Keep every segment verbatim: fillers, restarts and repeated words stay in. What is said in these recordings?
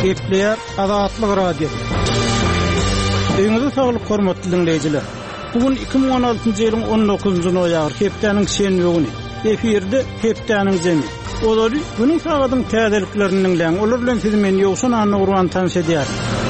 Gepleyer Azatlyk Radio. Öňüňizde saglyk hormatly dinleýijiler. Bugün iki bin on altynjy ýylyň on dokuzunjy noýabr hepdeniň şenbi güni. Eferde hepdeniň jemi. Olary günüň sagatyň täzeliklerini bilen olar bilen siz meni ýoksun anny urwan tanış edýär.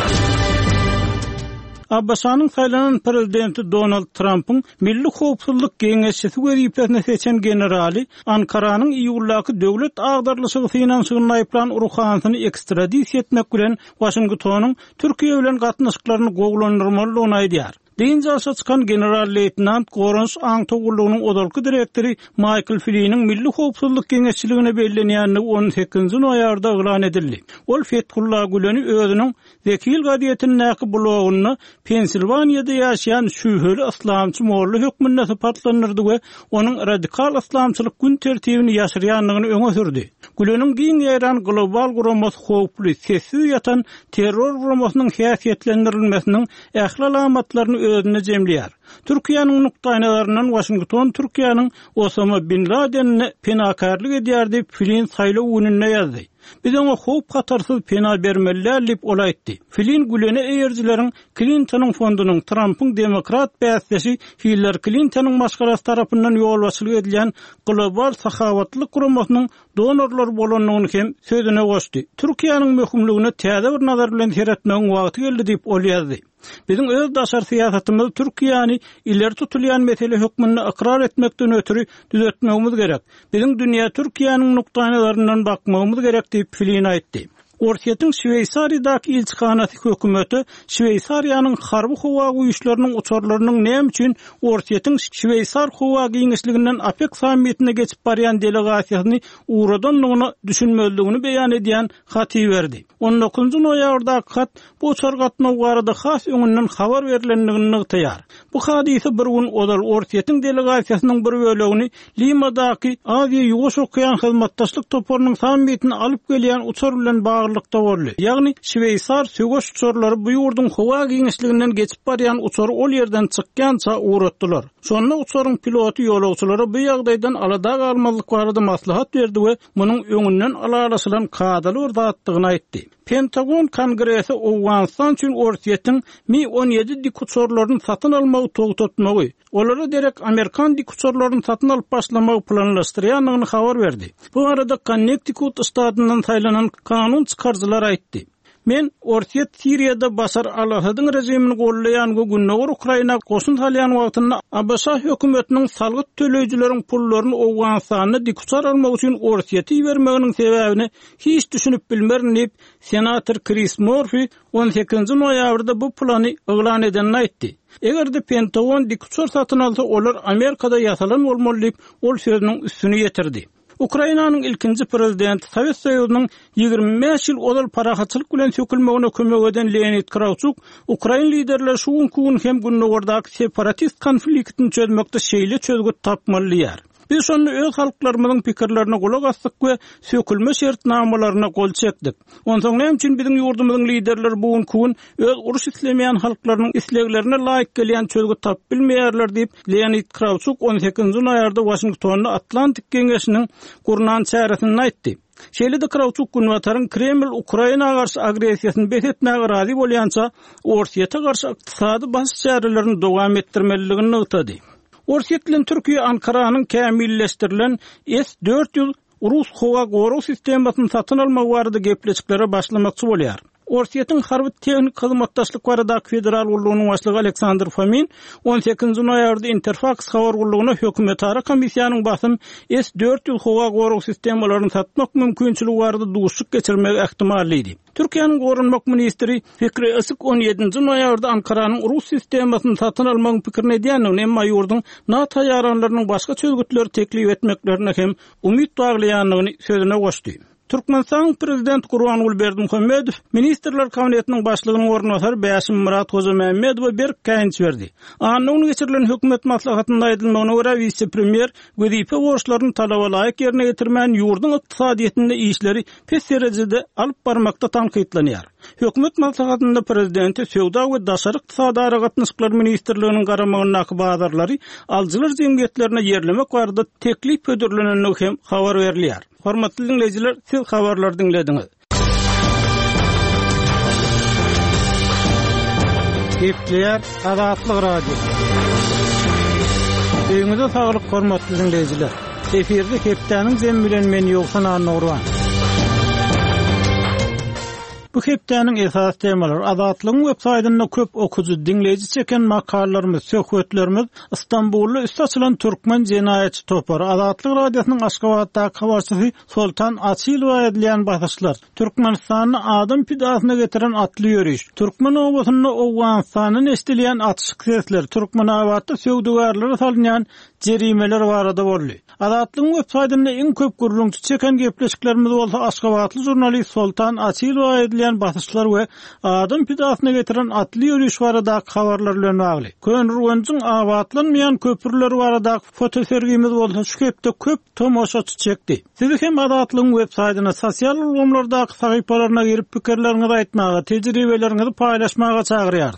Abbasanyň saýlanan prezidenti Donald Trump'ın Milli Howpsuzlyk Geňeşçisi wezipesine seçen generali Ankaranyň iýullaky döwlet agdarlyşygy finansyny aýplan Urhanyny ekstradisiýa etmek bilen Washingtonyň Türkiýe bilen gatnaşyklaryny gowlandyrmalygyny aýdýar. Deýince aşa çykan general-leytenant Gorans Aňtogulunyň odalky direktori Michael Flynn'in Milli Howpsuzlyk Geňeşçiligine bellenýänligi on sekizinji noýabrda elan edildi. Ol Fethullah Güleni özüniň wekil gadyetini näki blogyny Pensilvaniýada ýaşaýan şüheli islamçy Molla hökmünde sapatlanyrdy we onuň radikal islamçylyk gün tertibini ýaşyrýanlygyny öňe sürdi. Güleniň giň ýaran global guramat howply sessiz ýatan terror guramasynyň häsiýetlendirilmesiniň ähli alamatlaryny özüne jemleýär. Türkiýanyň nukdaýnalaryndan Washington Türkiýanyň Osama bin Ladenni penakarlyk edýär diýip Flynn saýlaw gününe ýazdy. Biz oňa howp hatarsyz pena bermeliler diýip olaýtdy. Flynn Güleni eýerjileriň Clinton'yň fondunyň Trump'yň demokrat bäsleşi Hillary Clinton'yň maşgarasy tarapyndan ýolbaşçylyk edilýän global sahawatlyk guramasynyň donorlar bolanlygyny hem sözüne goşdy. Türkiýanyň möhümligine täze bir nazar bilen seretmegiň wagty geldi diýip ol ýazdy. Bizim öz daşar siýasatymyz Türkiýany ileri tutulýan mesele hökmünde ikrar etmekden ötürü düzeltmegimiz gerek. Bizim dünýä Türkiýanyň nukdaýnalaryndan bakmagymyz gerek diýip Flynn aýtdy. Orsiýetiň Şweýsariýadaky ilçihanasy hökümeti Şweýsariýanyň harby howa güýçleriniň uçarlarynyň näme üçin Orsiýetiň Şweýsar howa giňişliginden APEC sammitine geçip barýan delegasiýasyny uğradanlygyny düşünmeligini beýan edýän haty berdi. on dokuzunjy noýabrda hat bu uçar gatnaw barada has öňünden habar berilenligini ýaýar. Bu hadise bir gün odal Orsiýetiň delegasiýasynyň bir bölegini Limadaky Aziýa Ýugoş Okean hyzmatdaşlyk toparynyň sammitine alyp gelýän uçar bilen baglanykda boldy. Ýagny Şweýsar söwüş uçarlary bu ýurdun howa giňişliginden geçip barýan uçary ol ýerden çykýança uğratdylar. Sonra uçaryň piloty ýolagçylary bu ýagdaýdan alada galmalyk barada maslahat berdi we munyň öňünden alalaşylan kadaly urdatdygyny aýtdy. Pentagon Kongresi Awganistan üçin Orsiýetiň Mi on ýedi dik uçarlaryny satyn almagy togtatmagy, olary derek Amerikan dik uçarlaryny satyn alyp başlamagy planlaşdyrýanlygyny habar berdi. Bu arada Connecticut ştatyndan saýlanan kanun çykarjylar aýtdy. Men Orsiýet Siriýada Başar al-Asadyň rejimini gollaýan günler Ukraina goşun salýan wagtynda Abasa hökümetiniň salgyt töleýjileriň pullaryny Awganistana dikuçar almak üçin Orsiýeti bermeginiň sebäbini hiç düşünüp bilmerin diýip senator Chris Murphy on sekizinji noýabrda bu plany elan edenini aýtdy. Egerde Pentagon dikuçar satyn alsa olar Amerikada ýasalan bolmaly diýip ol sözüniň üstüni ýetirdi. Ukrainanyň ilkinji prezidenti Sowet Soýuzynyň ýygrimi beş ýyl odal parahatçylyk bilen sökülmegine kömek eden Leonid Kravchuk, Ukraina liderleri şu gün hem günlerdaky separatist konfliktini çözmekde şeýle çözgüt tapmalylar. Biz şonu öz halklarymyzyň pikirlerine gulak asdyk we sökülme şertnamalaryna gol çekdik. Ondan näme üçin biziň ýurdumyzyň liderleri bu gün öz uruş islemeýän halklarynyň isleglerine laýyk gelýän çözgü tap bilmeýärler diýip Leonid Kravchuk on sekizinji noýabrda Washingtonda Atlantik Geňeşiniň gurnan çäresini aýtdy. Şeýle-de Kravchuk günwataryň Kreml Ukraina garşy agresiýasyny besetmäge razy bolýança Orsiýete garşy ykdysady baş çärelerini dowam etdirmeligini ýetdi. Orsiýet bilen Türkiýe Ankaranyň kämilleşdirilen S dört ýüz Rus howa goraw sistemasyny satyn almak barada gepleşiklere başlamakçy bolýar. Orsiýetiň harby tehnik hyzmatdaşlyk baradaky federal gurulunyň başlygy Aleksandr Fomin on sekizinji noýabrda Interfax habar gurulugyna hökümetara komissiýanyň basym S dört ýüz howa goraw sistemalaryny satmak mümkinçiligi barada duşuk geçirmek ähtimalli idi. Türkiýanyň gorunmak ministri Fikri Isyk on ýedinji noýabrda Ankaranyň Rus sistemasyny satyn almagyň pikirini edýänligini, emma ýurdun NATO ýaranlarynyň başga çözgütleri teklip etmeklerine hem umyt baglaýanlygyny sözüne goşdy. Türkmenistan prezident Gurbanguly Berdimuhammedow ministrler kabinetiniň başlygynyň ornatary Bäşim Murat Hozamammedowa bir käňiş berdi. Anyň geçirilen hökümet maslahatynda aýdylmagyna görä vice-premier wezipe borçlaryny talabalaýyk ýerine getirmän ýurdun ykdysadyetinde işleri pes derejede alyp barmakda tanqidlanýar. Hökümet maslahatynda prezidenti Söwda we daşary ykdysady gatnaşyklary ministrliginiň garamagynyň bazarlary alçylar jemgyýetlerine ýerlemek barada teklip ödürlenenligi hem habar berilýär. Hormatly dinleyijiler, siz habarlar dinlediňiz. Gepler Azatlyk Radio. Öňüňizde saglyk hormatly dinleýijiler. Eferde Hepdeniň Zem bilen men ýoksan anurwan. Bu hepdeniň esas temalary Azatlygyň websaýtyna köp okuju dinleýiji çeken makallalarymyz, söhbetlerimiz Istanbulda üst açylan türkmen jenaýatçy topary Azatlyk radiosynyň Aşgabatdaky habarçysy Sultan Asylow edilen bahyşlar. Türkmenistanyň adam pidasyna getiren atly ýörüş. Türkmen obasyny Owganstanyň estilýän atışyk sesler, Türkmenabatda söwdegarlary salynýan jerimeler barada boldy. Azatlygyň websaýtyna iň köp gurulňçy çeken gepleşiklerimiz bolsa Aşgabatly jurnalist Sultan Asylow edilen bahyşlar we adam pidasyna getiren atly ýörüş baradaky habarlar bilen bagly. Könrüňiň abatlanmayan köpürler baradaky fotosergimiz bolsa şu hepde köp tomoşaçy çekdi. Siz hem Azatlygyň websaýtyna, sosial ulgamlardaky sahypalaryna girip pikirlerinizi aýtmaga, tejribelerinizi paýlaşmaga çagyrýar.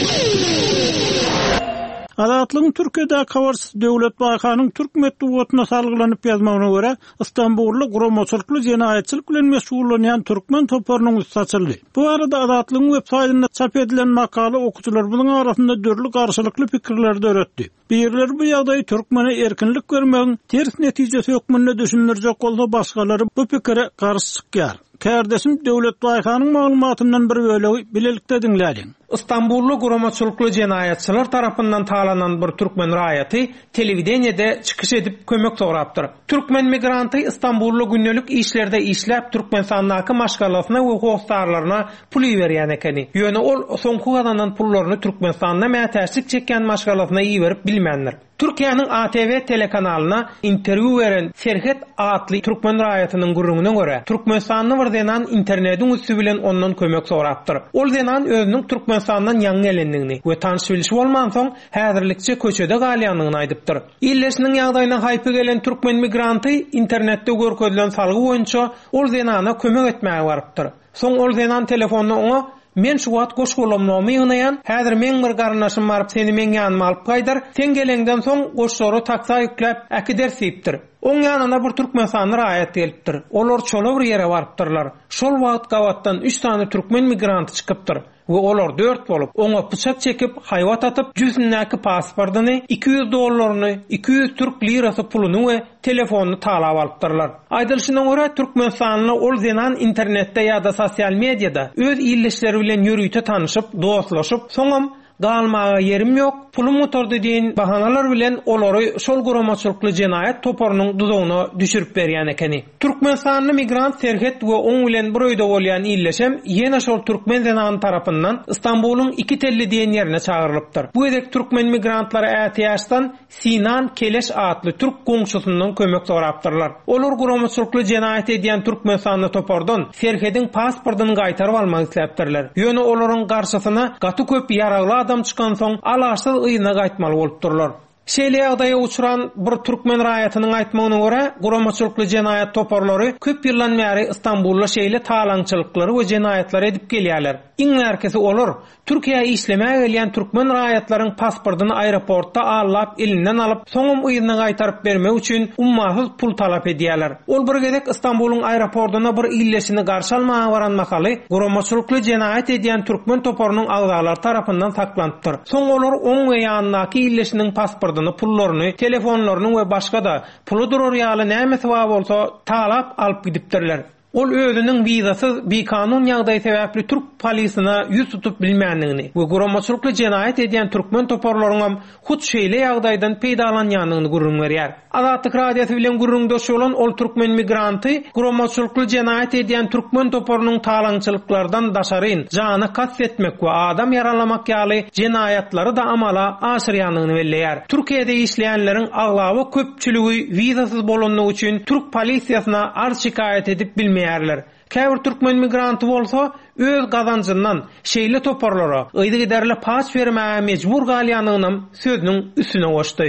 Azatlygyň Türkiýede habarçysy Döwlet Baýkanyň Türk medeniýetine salgylanyp ýazmagyna görä, Istanbulda guramaçylykly jenaýatçylyk bilen meşgullanýan türkmen toparynyň üstü açyldy. Bu arada Azatlygyň websaýtyna çap edilen makala okuçylar bilen arasynda dörli garşylykly pikirler öretdi. Birler bu ýagdaý türkmene erkinlik bermegiň ters netijesi ýokmyny düşünürjek bolsa, başgalary bu pikire garşy çykýar. Kardeşim Döwlet Baýkanyň maglumatyndan bir bölegi bilelikde dinlädiň. İstanbullu guramaçylykly jenaýatçylar tarapyndan talanan bir türkmen raýaty telewideniyede çykyş edip kömek sorapdyr. Türkmen migranty İstanbullu günnelik işlerde işläp Türkmenistanyň maşgalasyna we howstarlaryna pul berýän ekeni. Ýöne ol soňky gadanan pullaryny Türkmenistanyna mätäçlik çeken maşgalasyna ýerip bilmändir. Türkiýanyň A T V telekanalyna interwiu beren Serhet adly türkmen raýatynyň gurrungyna görä, Türkmenistanyň bir denan internetiň üstü bilen ondan kömek sorapdyr. Ol denan özüniň Türkmenistanyň ýaňy gelendigini we tanyş bilýär bolman soň häzirlikçe köçede galýanyny aýdypdyr. Illeşiniň ýagdaýyna haýpy gelen türkmen migranty internetde görkezlen salgy boýunça ol denana kömek etmäge barypdyr. Soň ol denan telefonyny oňa men şu wagt goşgulamlamy ýygnaýan, häzir men bir garnaşym baryp seni men ýanyma alyp gaýdar, sen gelenden soň goşsory taksa ýükläp äkider siýipdir. Oň ýanyna bir türkmen raýat gelipdir. Olar çola bir ýere barypdyrlar. Şol wagt gawatdan üç tane türkmen migranty çykypdyr. We olar dört bolup oňa pyçak çekip haýwat atyp yüzündäki pasportyny, iki yüz dollaryny, iki yüz türk lirasy puluny we telefonyny talap alypdyrlar. Aýdylyşyna görä Türkmenistanyň ol denan internetde ýa-da sosial mediada öz illeşleri bilen ýörüýte tanyşyp, dostlaşyp, soňam galmaga yerim ýok, pulum oturdy diýen bahanalar bilen olary şol guramaçylykly jenaýat toparynyň duzagyna düşürip berýän ekeni. Türkmenistanyň migrant Serhet we oň bilen bir öýde bolýan illeşem ýene şol türkmen zenany tarapyndan Istanbul'un iki telli diýen ýerine çağırlypdyr. Bu edek türkmen migrantlary ätiýaşdan Sinan Keleş adly türk goňşusyndan kömek sorapdyrlar. Olar guramaçylykly jenaýat edýän Türkmenistanyň topardan Serhetiň pasportyny gaýtaryp almak isläpdirler. Ýöne olaryň garşysyna gaty köp ýaragly adam çıkan soň alaşsyz ýyna gaýtmaly bolupdyrlar. Şeýle ýagdaýa uçuran bir türkmen raýatynyň aýtmagyna görä, guramaçylykly jenaýat toparlary köp ýyldan bäri Istanbulda şeýle talaňçylyklary we jenaýatlar edip gelýärler. Iň merkezi olar Türkiýe işlemäge gelýän türkmen raýatlaryň pasportyny aeroportda allap elinden alyp soňam ýyna gaýtaryp bermek üçin ummasyz pul talap edýärler. Ol bir gezek Istanbul'un aeroportuna bir illeşini garşy almaga baran masaly guramaçylykly jenaýat edýän türkmen toparynyň agzalary tarapyndan saklanypdyr. Soň olar oň we ýanyndaki illeşiniň pasportyny, pullaryny, telefonlaryny we başga da pulu durur ýaly näme sebäp bolsa talap alyp gidipdirler. Ol özüniň wizasyz bekanun ýagdaý sebäpli türk polisyna ýüz tutup bilmänligini we guramaçylykly jenaýat edýän türkmen toparlarynyň hut şeýle ýagdaýdan peýdalanýanyny gurrun berýär. Azatlyk radiosy bilen gurrundaş bolan ol türkmen migranty guramaçylykly jenaýat edýän türkmen toparynyň talaňçylyklardan daşaryn jany kastetmek we adam yaralamak ýaly jenaýatlary da amala aşyrýanyny belleýär. Türkiýede işleýänleriň aglaby köpçüligi wizasyz bolanlygy üçin türk polisiýasyna arz şikaýet edip bilmeýär. Käbir türkmen migranty bolsa öz gazanjyndan şeýle toparlara ýygy giderle pas bermäge mejbur galýanyny sözüniň üstüne goşdy.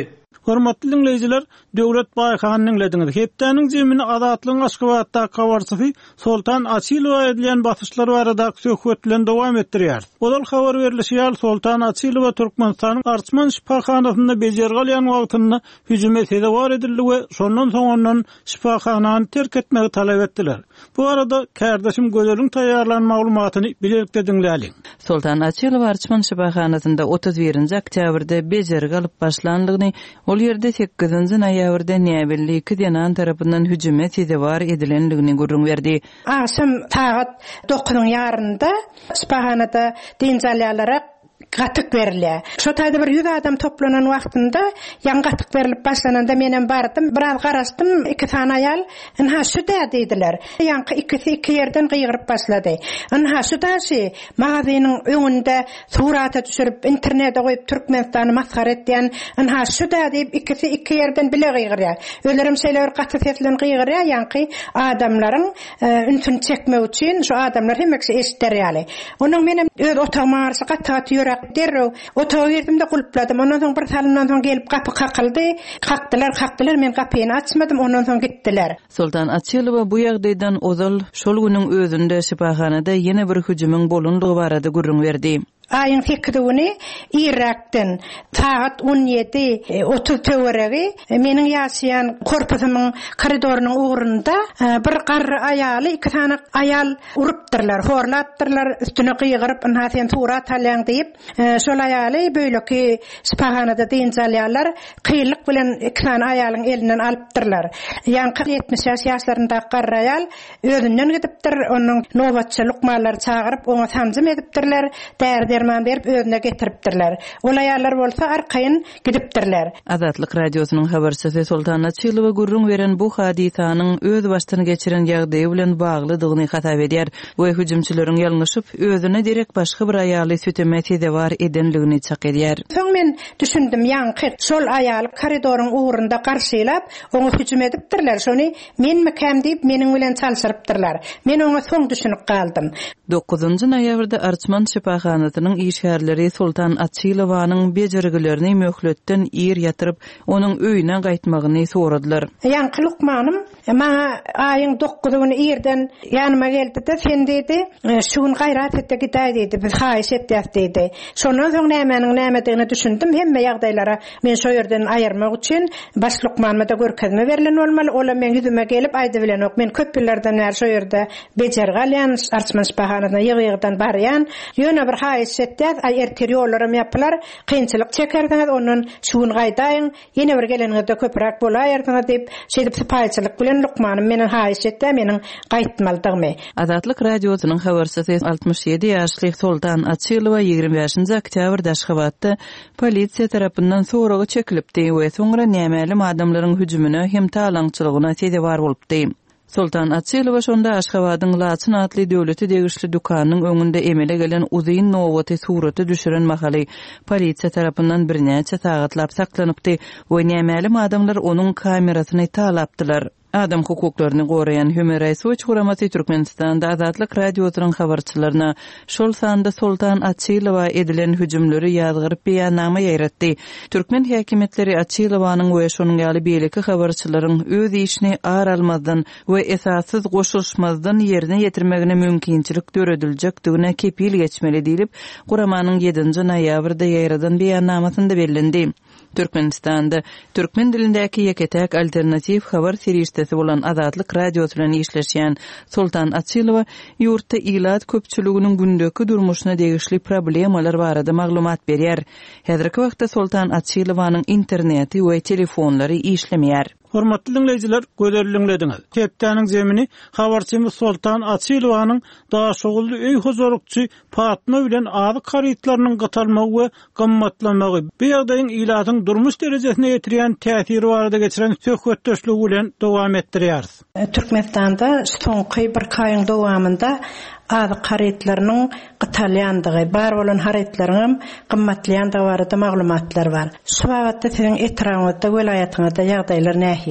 Hormatly dinleyijiler, döwlet baýkanynyň lediniz. Hepdeniň jemini adatlyň Aşgabatda kawarçysy Sultan Asylowa edilen basışlar barada söhbetlen dowam etdirýär. Olal habar berilýär, Sultan Asylowa Türkmenistanyň Arçman şifahanasynda bejergelýän wagtyny hüjüm etdi var edildi we şondan soň ondan şifahanany terk etmegi talap etdiler. Bu arada kardeşim Gözel'in taýýarlan maglumatyny bilerek dinläliň. Sultan Asylowa Arçman şifahanasynda otuz birinji oktýabrda bejerge alyp başlandygyny, ol ýerde sekizinji noýabrda näbilli iki denan tarapyndan hüjüm etdi var edilenligini görüň berdi. Aşam saat dokunyň ýarynda şifahanada dinjalýalara gatyk berilýär. Şo taýda bir yüz adam toplanan wagtynda ýan gatyk berilip başlananda menen bardym, biraz garaşdym, iki tane aýal "Inha şu da" diýdiler. Ýanky ikisi iki ýerden gyýryp başlady. "Inha şu da şi, magazynyň öňünde surata düşürip internete goýup Türkmenistany maskara etýän, inha şu da" diýip ikisi iki ýerden bile gyýrýar. Ölerim şeýler gaty seslen gyýrýar, ýanky adamlaryň ünsüni çekmek üçin şu adamlar hemmesi eşitdirýär. Onuň menen öz otomarsy gaty derro otağa girdim de kulpladım. Ondan soň bir salymdan soň gelip kapy kakyldy. Kakdylar, kakdylar, men kapyny açmadym, ondan soň gitdiler. Sultan Asylowa bu ýagdaýdan ozal şol güniň özünde şifahanada ýene bir hüjümüň bolundygy barada görüň berdi. Ayın fikrini Irak'tan saat on yedi otuz töweregi meniň ýaşaýan korpusumyň koridorynyň ugrunda bir garry aýaly iki tane aýal urupdyrlar, horlatdyrlar, üstüne gyýgyryp "Inha sen tura talýan" diýip şol aýaly böýleki şifahanada dinjalýarlar, kıylyk bilen iki tane aýalyň elinden alypdyrlar. Ýani yetmiş ýaşlarynda garry aýal özünden gidipdir, onuň nobatçy lukmalary çagyryp oňa samjym edipdirler, där derman berip özüne getiripdirler. Ol aýallar bolsa arkaýyn gidipdirler. Azatlyk radiosynyň habarçysy Sultan Asylowa gurrun beren bu hadisanyň öz başyna geçiren ýagdaýy bilen baglydygyny hatap edýär. Bu hüjümçileriň ýalňyşyp özüne direk başga bir aýaly sütemeti de var edenligini çak edýär. Soň men düşündim, ýanky şol aýaly koridoryň ugrunda garşylap oňa hüjüm edipdirler. Şonu men mekam diýip meniň bilen çalşyrypdyrlar. Men oňa soň düşünüp kaldym. dokuzunji noýabrda Arçman şifahanasynyn işgärleri Sultan Asylowaның bejergilerini möhletden ýer ýatyryp onuň öýüne gaýtmagyny soradylar. Ýanky lukmanym maňa aýyň dokuzyny ýerden ýanyma geldi de sen dedi, şuň gaýrat etdi gidäý dedi, biz haýyş etdik dedi. Şondan soň nämenin nämedigini düşündim, hemme ýagdaýlara men şo ýerden aýyrmak üçin baş lukmanyma da görkezme berilen bolmaly. Ola men ýüzüme gelip aýdy bilen ok, men köpüllerden näme şo ýerde bejergelýän Arçman şifahanasynda ýygydan barýan, ýöne bir haýyş etdik, ay erteriýollaram ýapylar, kynçylyk çekerdiňiz, onuň şuň gaýdaýyň, ýene bir geleningizde köpürek bolaýardyňyz diýip şeýdip sypaýçylyk bilen lukmanym meniň haýyş etdi, meniň gaýtmaldygymy. Azatlyk radiosynyň habarçysy altmış ýedi ýaşly Sultan Asylowa ýygrimi beşinji oktýabrda Aşgabatda polisiýa tarapyndan soragy çekilipdi we soňra nämelim adamlaryň hüjümine hem talaňçylygyna sebäp bolupdy. Sultan Asylowa şonda Aşgabatyň Laçyn adly döwleti degişli dukanynyň öňünde emele gelen uzyn nowaty suraty düşüren mahaly polisiýa tarapyndan birnäçe sagatlap saklanypdy we nämelim adamlar onuň kamerasyny talapdylar. Adam hukuklaryny goraýan Human Rights Watch guramasy Türkmenistanda Azatlyk radiosynyň habarçylaryna şol sanda Sultan Asylowa edilen hüjümleri ýazgyryp beýannama ýaratdy. Türkmen häkimetleri Asylowaның we şonuň ýaly beýleki habarçylaryň öz işini ağır almazdan we esassız goşulşmazdan ýerine ýetirmegine mümkinçilik dörediljakdygyna kepil geçmeli diýilip guramanyň ýedinji noýabrda ýaradan beýannamasynda bellendi. Türkmenistanda türkmen dilindäki ýeketäk alternativ habar serýetisi bolan Azatlyk radiosu bilen işleşýän Sultan Asylowa ýurtda ilat köpçüliginiň gündäki durmuşyna degişli problemalar barada maglumat berýär. Häzirki wagtda Sultan Asylowaның interneti we telefonlary işlemeýär. Hormatly dinleyijiler, gözelliňlediňiz. Hepdeniň jemini habarçymyz Sultan Asylowaның daşugully öý huzurukçy Fatma bilen azy karytlarynyň gatalmagy we gammatlamagy bu ýagdaýyň ilatyň durmuş derejesine ýetirýän täsiri barada geçiren söhbetdeşligi bilen dowam etdirýär. Türkmenistanda soňky bir kaýyň dowamında azy karytlarynyň gatalýandygy, bar bolan harytlaryň gymmatlandygy barada maglumatlar bar. Şu wagtda siziň etraňyzda, welaýatyňyzda ýagdaýlar nähile?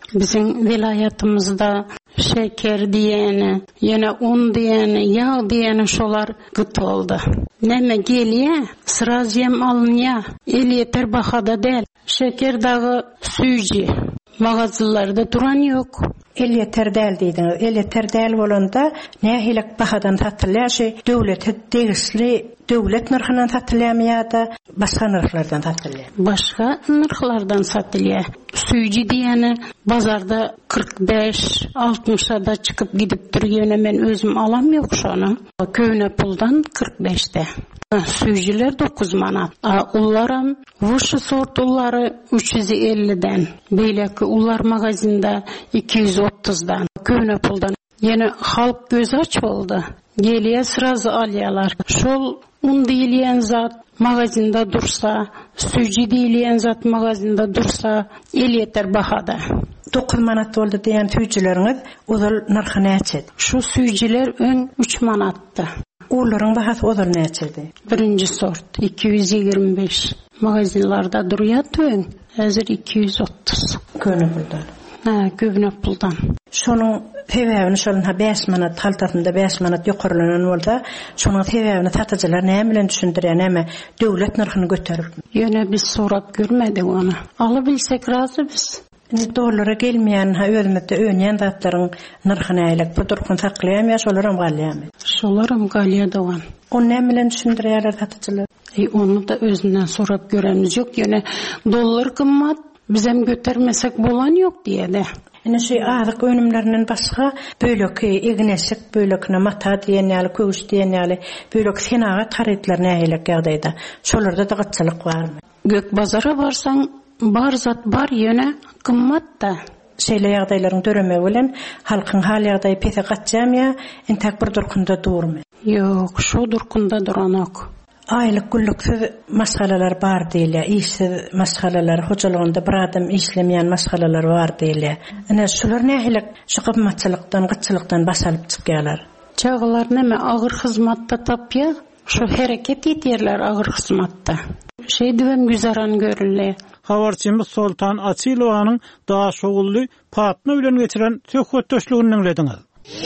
Bizim vilayatımızda şeker diyeni, yine un diyeni, yağ diyeni şolar gıt oldu. Neme geliye, sıraz yem alınıya, el yeter bahada değil. Şeker dağı suyucu, mağazalarda duran yok. El yeter değil deydiniz. El yeter değil olanda ne hilek bahadan tatlılaşı, devlete degisli, devlet nırhından tatlılamaya da başka nırhlardan tatlılamaya. Başka nırhlardan satılıyor. Suyucu diyeni bazarda kırk beş altmışa da çıkıp gidip duruyor. Ben özüm alam yok şunu. Köyüne puldan kırk beşte. Suyucular dokuz manat. Ullaram, vuşu sort ulları üç yüz elliden. Beyleki ullar magazinda iki yüz otuzdan. Köyüne puldan. Yine halk göz aç oldu. Geliye sırazı alyalar. Şol un deyleyen zat magazinda dursa, suyucu deyleyen zat magazinda dursa, el yeter bahada. dokuz manat oldu diyen tüycüleriniz uzul narxı neçedi? Şu suyucular ön üç manattı. Uların bahası uzul neçedi? Birinci sort iki yüz yirmi beş. Magazinlarda duruyor ön. Hazır iki yüz otuz. Köyüne puldan. Ha, köyüne puldan. Şonun sebäbini şolun ha beş manat haltasında beş manat ýokarlanan bolsa, şonun sebäbini satyjylar näme bilen düşündirýär, näme döwlet narhyny göterir. Ýöne biz sorap görmedik onu. Aly bilsek razy biz. Indi dollara gelmeýän ha özümizde öňen zatlaryň narhyny aýlak bu durkun saklaýan şolaram galýamy. Şolaram galýady. O näme bilen düşündirýärler satyjylar? E onu da özünden sorap göremiz ýok. Ýöne dollar kymmat, bizem götermesek bolan ýok diýede. Ene şey azyk önümlerinden başga böleki egnesik bölekine mata diýenýär, köwüş diýenýär, bölek senaga tarytlar näýelik ýagdaýda. Şolarda da gatçylyk barmy? Gök bazara barsaň bar zat bar ýöne kymmat da. Şeýle ýagdaýlaryň döreme bilen halkyň hal ýagdaýy pese gatjamya, entek bir durkunda durmy? Ýok, şu durkunda duranok. Aylık güllüksiz masgalalar bar diýilýär, işsiz masgalalar, hojalygynda bir adam işlemeýän masgalalar bar diýilýär. Ene şular nähilek şu gymmatçylykdan, gyçylykdan basalyp çykýarlar. Çağlar näme agyr hyzmatda tapýar, şu hereket etýärler agyr hyzmatda. Şeýdibem güzaran görülýär. Habarçymyz Sultan Açylowanyň daha şogully Patna bilen geçiren söhbetdeşligini dinlediňiz.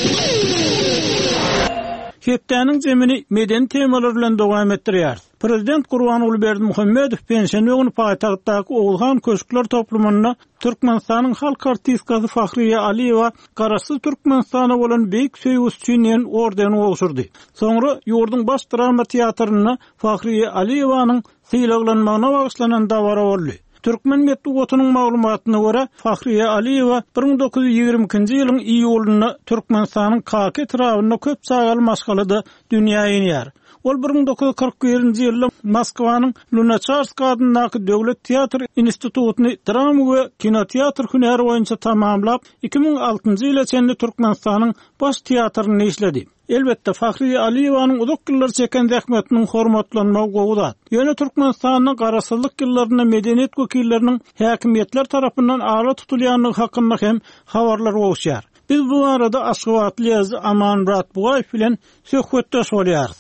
Hepdäniň jemini meden temalar bilen dowam etdirýär. Prezident Gurban Ulyberdimuhammedow pensiýanyny paýtagtdaky Oğulhan Köşkler toplumyna Türkmenistanyň halk artistkasy Fahriye Aliýewa Garaşsyz Türkmenistana bolan beýik söýgüs üçin ordeni ogşurdy. Soňra ýurduň baş drama teatryna Fahriye Aliýewanyň syýlaglanmagyna bagyşlanan dawara boldy. Türkmen medeniýetiniň maglumatyna görä Fahriye Aliýewa bir miň dokuz ýüz ýigrimkinji ýylyň iýulynda Türkmenistanyň Kaki trawyna köp sagaly maşgalada dünýä ýenýär. Ol bir miň dokuz ýüz kırk birinji ýylda Moskwanyň Lunacharsky adyndaky Döwlet Teatr institutyny drama we kinoteatr hünäri boýunça tamamlap iki miň altynjy ýyla çenli Türkmenistanyň baş teatryny işledi. Elbette Fahriye Aliýewanyň uzak ýyllar çeken zähmetiniň hormatlanmagy gowudat. Ýöne Türkmenistanyň garaşsyzlyk ýyllaryna medeniýet wekilleriniň häkimetler tarapyndan ala tutulýanlygy hakynda hem habarlar bolýar. Biz bu arada Aşgabatly ýazgy Aman Muratbugaýew bilen söhbetdeş bolýarys.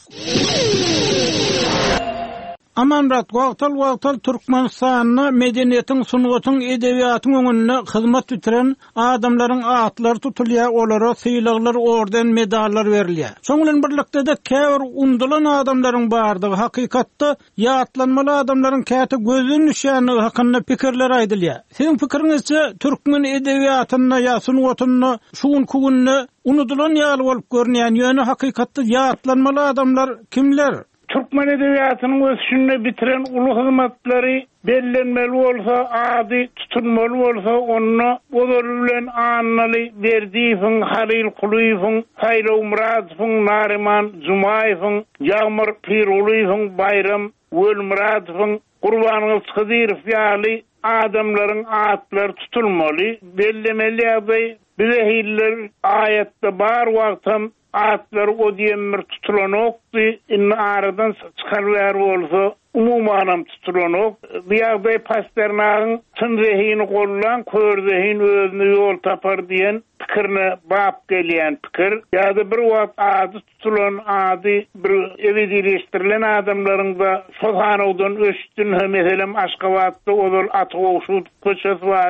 Aman Murat wagtal wagtal Türkmenistanyna medeniýetiň, sungatyň, edebiýatyň öňünde hyzmat etiren adamlaryň atlary tutulýar, olara syýlaglar, orden, medallar berilýär. Şoň bilen birlikde de käbir undulan adamlaryň bardygy hakykatda ýatlanmaly adamlaryň käte gözüň nişany hakynda pikirler aýdylýar. Siziň pikiriňizçe türkmen edebiýatyna ýa sungatyna şuň kugunny unutulan ýaly bolup görnýän ýöne hakykatda ýatlanmaly adamlar kimler? Türkmen edebiýatynyň ösüşini bitiren uly hyzmatlary bellenmeli bolsa, ady tutunmaly bolsa, onu bozor bilen annaly Berdiýewiň, Halil Kuliýewiň, Haýro Muradowyň, Nariman Jumaýewiň, Ýagmyr Pirulýewiň, Bayram Wölmuradowyň, Gurban Ýyzyryw ýaly adamlaryň atlary tutulmaly, bellemeli ýagdaý bize hiller ayetde bar wagtam atlar o diýemir tutulanokdy, inne aradan çykarlar bolsa umumanam tutulanok. Bu ýagdaý Pasternakyň tyn zehini gollan, kör zehin özüne ýol tapar diýen pikirine bap gelýän pikir. Ýa-da bir wagt ady tutulan ady bir ewidileşdirilen adamlaryň da Sohanowdan öşdün, meselem Aşgabatda ol aty ogşup köçesi bardy.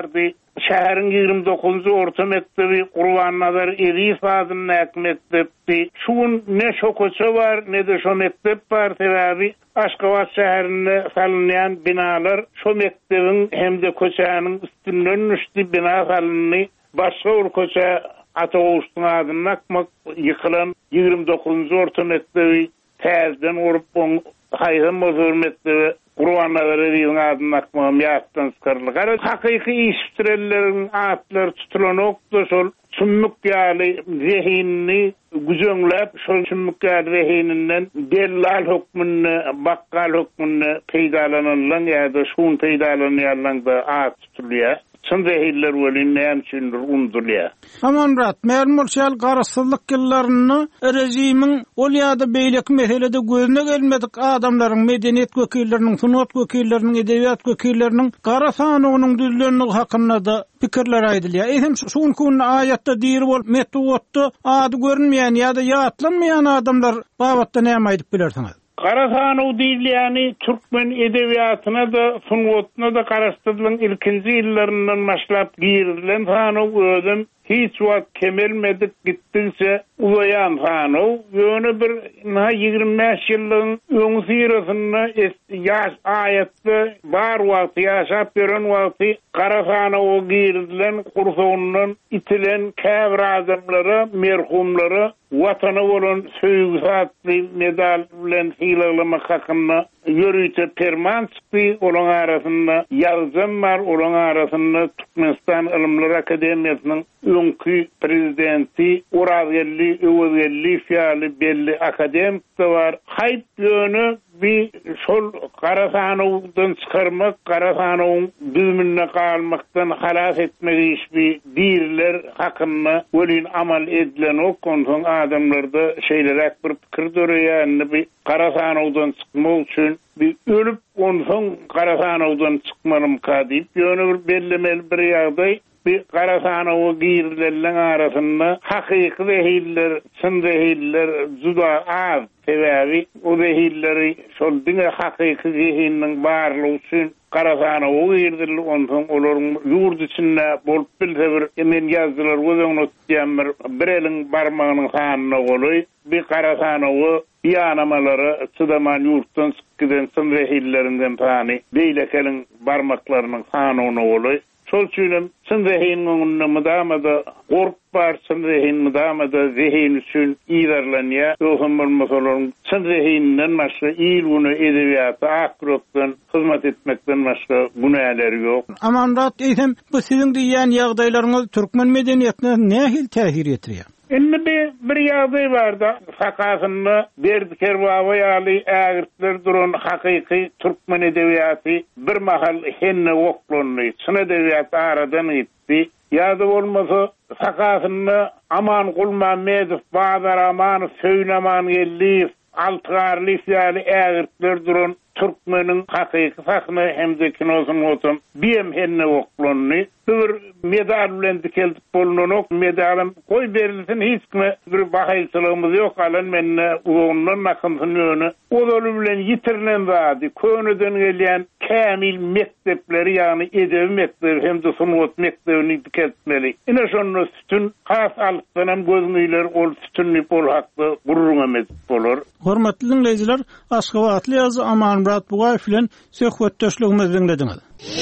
şäherin ýygrimi dokuzunçy orta mektebi Gurban-Nazar Edis adyny mektebi. Şuň ne şokoça bar, ne de şo mektep bar sebäbi Aşgabat şäherinde salynýan binalar şo mektebin hem de koçanyň üstünden düşdi bina salyndy. Başga bir koça Atoguştun adyny akmak yıkılan ýygrimi dokuzunçy orta mektebi täzeden urup on haýhym mozur mektebi Gurban-Nazar Edis adyny akmam ýatdan çykarlyk. Gara hakyky iştirelleriň atlary tutulan okda şol çümmük ýaly zehinni güzöňläp şol çümmük ýaly zehininden dellal hukmuny, bakkal hukmuny peýdalananlar ýa-da şuň peýdalanýarlar at tutulýar. Çyn zehirler welin näme üçindir undurýar. Aman rat, märlim bolşal garaşsyzlyk ýyllaryny rejimiň ol ýa-da beýlek meselede gözüne gelmedik adamlaryň, medeniýet wekilleriniň, sunat wekilleriniň, edebiýat wekilleriniň gara sanynyň düzlenmegi hakynda da pikirler aýdylýar. Eýsem şuň kunna aýatda diýir bol metodda ady görünmeýän ýa-da ýatlanmaýan adamlar babatda näme aýdyp bilersiňiz? Karasanow diýilýäni türkmen edebiýatyna da, sunwatna da garaşdyrylan ilkinji ýyllaryndan başlap giýirilen Sanow özüm hiç wagt kemelmedik gitdiňçe uzayan Sanow. Ýöne bir ýygrimi beş ýyllyň öňü sirasyna ýaş aýatda bar wagt ýaşap beren wagty Karasanow giýirilen kursawyndan itilen käbir adamlara, merhumlara watana bolan söýgü satly medal bilen hilalama hakynda ýörüýte perman çykdy. Olaň arasynda ýazgym bar, olaň arasynda Türkmenistan Ilimler Akademiýasynyň öňkü prezidenti Urazgelli, Öwelli, Fiýaly belli akademik de bar. Haýp ýöne bir şol Karasanowdan çykarmak, Karasanowyň düzmünde galmakdan halas etmek işbi diýirler hakynda welin amal edilen okkonsoň adamlarda şeýlerek bir pikir döreýänni bir Karasanowdan çykmak üçin bir ölüp onsoň Karasanowdan çykmanym kadyp ýöne bir bellemeli bir ýagdaý bir Karasanowy giýirilen arasynda hakyky zehirler, çyn zehirler juda az sebäbi o zehirleri şol diňe hakyky zehinniň barlygy üçin Karasanowy giýirdiler. Onsoň olaryň ýurt içinde bolup bilse bir emen ýazdylar, gözüňe tutýan bir eliň barmagynyň sanyna goly bir Karasanowy ýanamalary çydaman ýurtdan çykýan çyn zehirlerinden tany beýlekeliň barmaklarynyň sanyna goly. Şol üçin çyn zehiniň mydamada gorp bar, çyn zehin mydamada zehin üçin ýerlenýär. Öňüm bolmasalaryň çyn zehininden başga ýylyny edebiýaty akrokdan hyzmat etmekden başga günäleri ýok. Aman rat, eýsem bu siziň diýen ýagdaýlaryňyz türkmen medeniýetine nähil täsir etdirýär? Indi bir, bir ýagdaý barda sakasyny berdi kerbawa ýaly ägirtler duran hakyky türkmen edebiýaty bir mahal henne oklandy. Çyn edebiýaty aradan gitdi. Ýa-da bolmasa sakasyny Aman Gulmammedow, Badar Aman, Söýleman Gelliýew, Altygarly ýaly ägirtler duran türkmeniň hakyky sahny hem de kinosyny otum biýem henne oklandy. Bir medal bilen dikeldip bolunok medalym koy berilsin hiç kime bir bahaýçylygymyz ýok. Alan menne uğundan nakynsyny ýöne odaly bilen ýitirilen zady könüden gelýän kämil mektepleri ýagny edebi mektebi hem de sunwat mektebini diketmeli. Ine şonu sütün has alypdan gözüňler ol sütünli bol hakda gurrun bolar. Hormatly dinleýijiler, Aşgabatly ýazy Aman Murat Bugaýew bilen söhbetdeşligimizi dinlediňiz.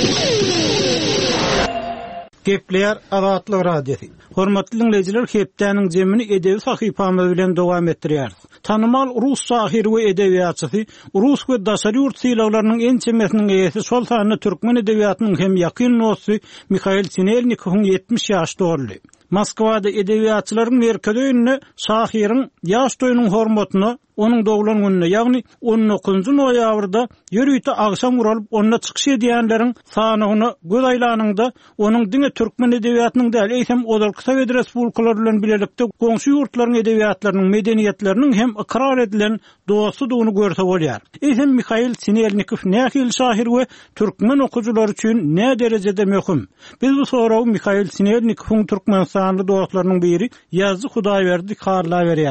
Gepler Azatlyk radiosi. Hormatly dinleýijiler, hepdäniň jemini edebi sahypamy bilen dowam etdirýär. Tanymal rus sahyry we edebiýatçysy, rus we daşary ýurt syýlawlarynyň en çemesiniň eýesi şol sany türkmen edebiýatynyň hem ýakyn nosy Mikhail Sinelnikowyň ýetmiş ýaşda öldü. Moskwada edebiýatçylaryň merkezi öňüne sahyryň ýaş toýunyň hormatyna onuň dowulan gününe, ýagny on dokuzunçy noýabrda ýörüýte agşam uralyp onda çykyş edýänleriň sanyny göz aýlanyňda onuň diňe türkmen edebiýatynyň däl eýsem Odalky Sowet Respublikalary bilen bilelikde goňşy ýurtlaryň edebiýatlarynyň medeniýetleriniň hem ikrar edilen dowasy duny görse bolýar. Eýsem Mikhail Sinelnikow nähil şahyr we türkmen okuwçylar üçin nä derejede möhüm? Biz bu sorawy Mikhail Sinelnikowyň türkmen sanly dowaslarynyň biri Ýazgy Hudaýberdi Karla berýär.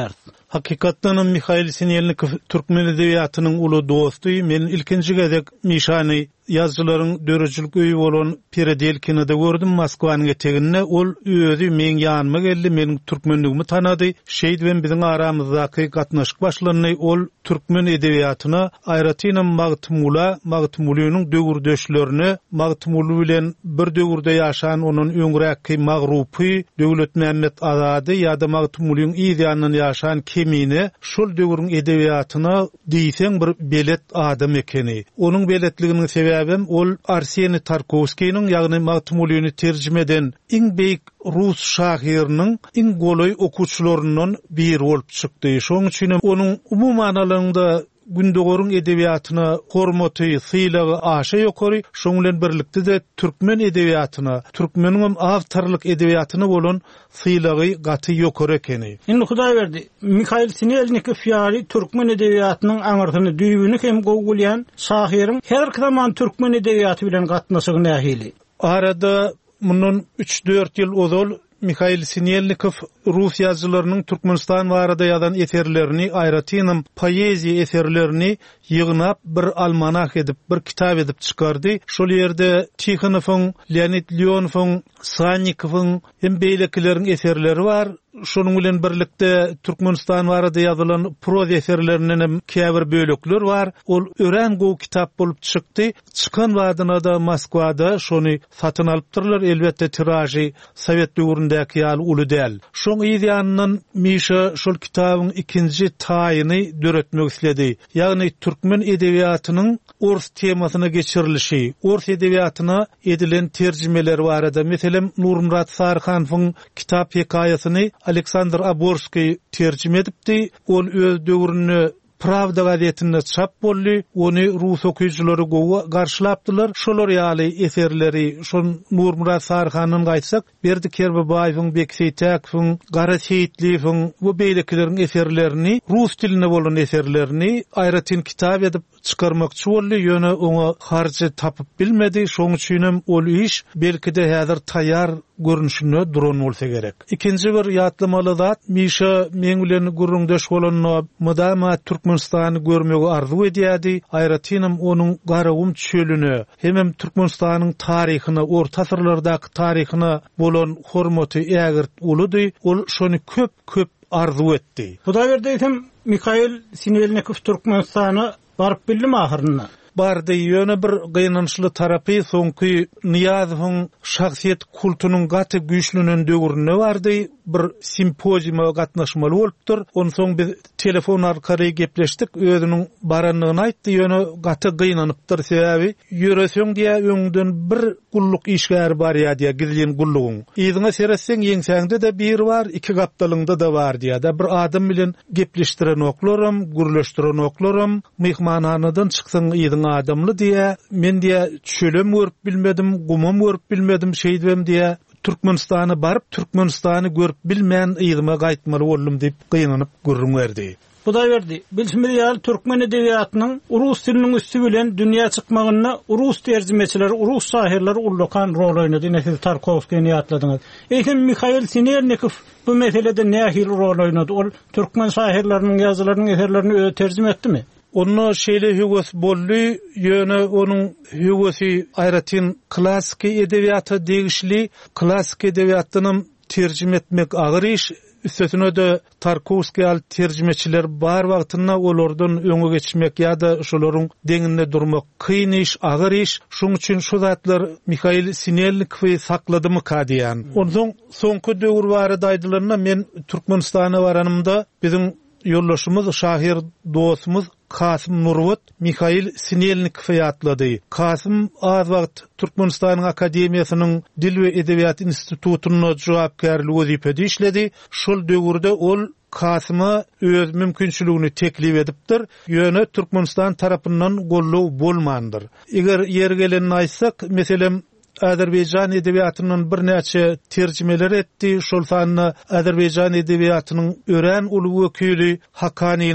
Hakikatdan Mikhail Sinelnikov Türkmen edebiyatynyň uly dostu. Men ilkinji gezek Mişany yazıcıların dörücülük öýü bolan Peredelkini de gördüm Moskwanyň eteginne. Ol özü men ýanyma geldi, meniň türkmenligimi tanady. Şeýdi ben biziň aramyzdaky gatnaşyk başlanyny ol türkmen edebiýatyna aýratynam Magtymula, Magtymulunyň döwürdeşlerini, Magtymulu bilen bir döwürde ýaşan onuň öňräki magrupy Döwlet Mehmet Azady ýa-da Magtymulunyň ýa-da ýaşan kemini şol döwürüň edebiýatyna diýseň bir belet adam ekeni. Onuň beletliginiň sebebi ol Arseniy Tarkovskiýiň ýagny Magtymuluny terjime eden iň beýik rus şahyrnyň iň goly okuwçylaryndan biri bolup çykdy. Şoň üçin onuň umumyň alanda gündegörüň edebiýatyna hormaty, sylagy aşa ýokary. Şoň bilen birlikde de türkmen edebiýatyna, türkmeniň awtorlyk edebiýatyna bolan sylagy gaty ýokary ekeni. Indi Hudaý berdi. Mikhail Sinelnikov ýaly türkmen edebiýatynyň aňyrtyny düýbüni hem gowgulýan şahyryň her zaman türkmen edebiýaty bilen gatnaşygy nähili. Arada mundan üç dört ýyl ozal Mikhail Sinelnikov Rus yazıcılarının Türkmenistan barada ýazan eserlerini, aýratynam poeziýa eserlerini ýygnap bir almanah edip, bir kitap edip çykardy. Şol ýerde Tikhanowyň, Leonid Leonowyň, Sannikov'un hem beýlekileriň eserleri var. Şonuň bilen birlikde Türkmenistan barada ýazylan proza eserlerinden hem käbir bölekler var. Ol ören gow kitap bolup çykdy. Çykan wagtyna da Moskwada şonu satyn alypdyrlar. Elbetde tiraji Sowet döwründäki ýaly uly däl. Şoň ýa-da Mişa şol kitabyň ikinji taýyny döretmek isledi. Ýagny türkmen edebiýatynyň urs temasyna geçirilişi, urs edebiýatyna edilen terjimeler barada. Meselem Nurmurat Sarhanowyň kitap hekaýasyny Aleksandr Aborskiy terjime edipdi. Ol öz döwrüni Pravda gazetinde çap boldy. Ony rus okuyjylary gowy garşylapdylar. Şolar ýaly eserleri, şon Nurmurat Sarhanyň gaýtsak, Berdi Kerbebaýewiň, Bekseytäkowyň, Gara Seyitliýewiň bu beýlekileriň eserlerini, rus diline bolan eserlerini aýratyn kitap edip çykarmakçy boldy. Ýöne oňa harjy tapyp bilmedi. Şoň üçin ol iş belki de häzir taýýar görünüşine duran bolsa gerek. İkinci bir ýatlamaly zat, Mişa men bilen gurrundaş bolan mudama Türkmenistany görmegi arzu edýärdi. Aýratynam onuň garawum çölüni, hem Türkmenistanyň taryhyna, orta asyrlardaky taryhyna bolan hormaty ägirt ulydy. Ol şonu köp köp arzu etdi. Hudaý berdi, Mikhail Sinelnikov Türkmenistana baryp bildimi ahyryna? Bardy. Ýöne bir gynançly tarapy soňky Niýazowyň şahsiýet kultunyň gaty güýçlünen döwrüne bardy. Bir simpoziuma gatnaşmaly bolupdyr. Ondan soň biz telefon arkaly gepleşdik. Özüniň baranlygyny aýtdy. Ýöne gaty gynanypdyr. Sebäbi ýöreseň diýe öňden bir gulluk işgär bar ýa diýe gizlen gullugyň. Ýygyňa seretseň ýeňsäňde de bir var, iki gapdalyňda da bar diýe. Da bir adam bilen gepleşdiren oklarym, gürleşdiren oklarym, mehmanhanadan çyksaň ýygyň adamly diýe, men diýe çölem görüp bilmedim, gumam görüp bilmedim, şeýdibem diýe. Türkmenistany baryp Türkmenistany görüp bilmän ýygyma gaýtmaly boldum diýip gynanyp gürrüň berdi. Hudaý berdi. Bilsimli ýaly türkmen edebiýatynyň rus diliniň üstü bilen dünýä çykmagyna rus terjimeçileri, rus şahyrlar ullukan rol oýnady. Näsil Tarkovskiýny ýatladyňyz. Eýsem Mikhail Sinelnikov bu meselede nähil rol oýnady? Ol türkmen şahyrlarynyň ýazylarynyň eserlerini öňe terjime etdimi? Onu şeýle hüwes boldy, ýöne onuň hüwesi aýratyn klassik edebiýaty degişli, klassik edebiýatyny terjime etmek agyr iş. Üstesine de Tarkovskiy al terjimeçiler bar wagtynda olardan öňe geçmek ýa-da şolaryň deňinde durmak kyn iş, agyr iş. Şoň üçin şu zatlar Mikhail Sinelnikowy sakladymy kadiýan. Ondan soňky döwür barada aýdylarynda men Türkmenistana baranymda biziň yollaşımız, şahir dostumuz Kasım Nurwat Mikhail Sinelnikov ýatlady. Kasım az wagt Türkmenistanyň Akademiýasynyň Dil we Edebiýat institutynyň jogapkärligi wezipede işledi. Şol döwürde ol Kasyma öz mümkinçiligini teklip edipdir. Ýöne Türkmenistan tarapyndan gollaw bolmandyr. Eger ýer gelenini aýtsak, meselem Azerbaycan edebiýatynyň bir näçe terjimeler etdi. Şol sanyna Azerbaycan edebiýatynyň ören uly wekili Hakanyň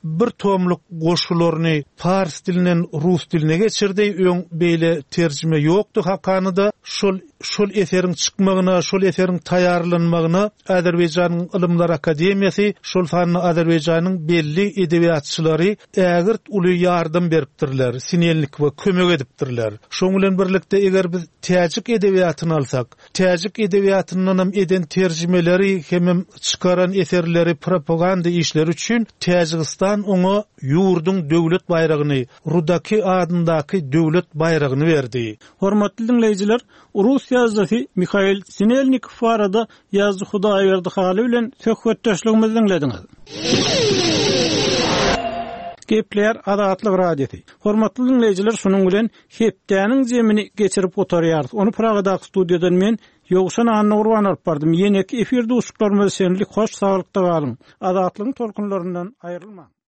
bir tomluk goşularyny fars dilinden rus diline geçirdi. Öň beýle terjime ýokdy hakanyda. Şol şol eserin çykmagyna, şol eserin taýýarlanmagyna Azerbaýjanyň Ilymlar Akademiýasy, şol fanny Azerbaýjanyň belli edebiýatçylary ägirt uly ýardym beripdirler, sinellik we kömek edipdirler. Şoň bilen birlikde eger biz täjik edebiýatyny alsak, täjik edebiýatynyň hem eden terjimeleri hem çıkaran eserleri propaganda işleri üçin Täjikistan oňa ýurdun döwlet bayragyny, Rudaki adyndaky döwlet bayragyny berdi. Hormatly dinleýijiler, Rus ýazgysy Mikhail Sinelnikov arada ýazgy Hudaýberdi haly bilen söhbetdeşligimizi dinlediňiz. Gepler Adatlyk radiosi. Hormatly dinleýijiler, şonuň bilen hepdäniň jemini geçirip oturýarys. Onu Pragadaky studiýadan men Ýogşan Anna Urban alyp bardym. Ýene efirde uçuklarymyz senlik hoş saglykda galyň. Adatlygyň tolkunlaryndan aýrylma.